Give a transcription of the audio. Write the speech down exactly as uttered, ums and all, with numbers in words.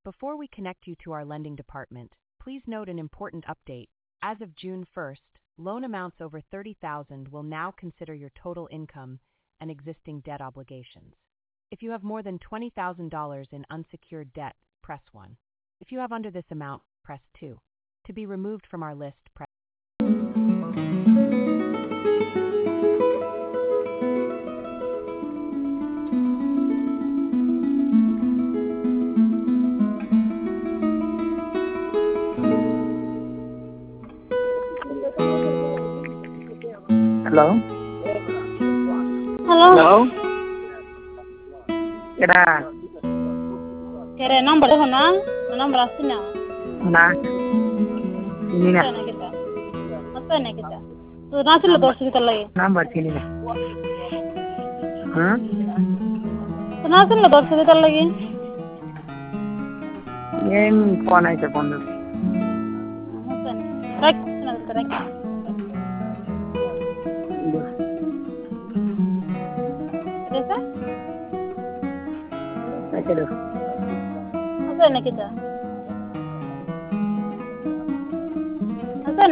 Before we connect you to our lending department, please note an important update. As of June first, loan amounts over thirty thousand dollars will now consider your total income and existing debt obligations. If you have more than twenty thousand dollars in unsecured debt, press one. If you have under this amount, press two. To be removed from our list, press Hello? Hello? Hello? Kira, Kere number ko na? Number asina. na, ini na, Asana kita. Asana kita. Tu nasil ko hospital lagi. number sini na. Huh? Tu nasil ko hospital lagi. Yang phone ay sa phone. Asana. Rak, na rak. Desa? Ay, kira. Asana kita.